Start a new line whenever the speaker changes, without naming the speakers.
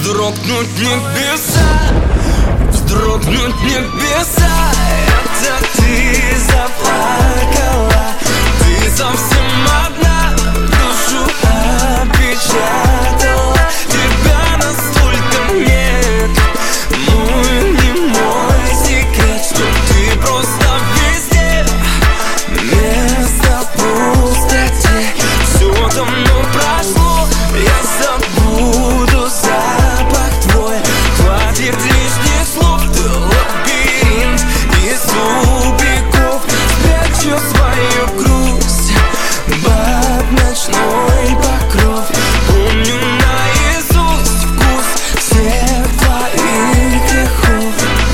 Вздрогнуть небеса, вздрогнуть небеса. Это ты заплакала, ты совсем одна, душу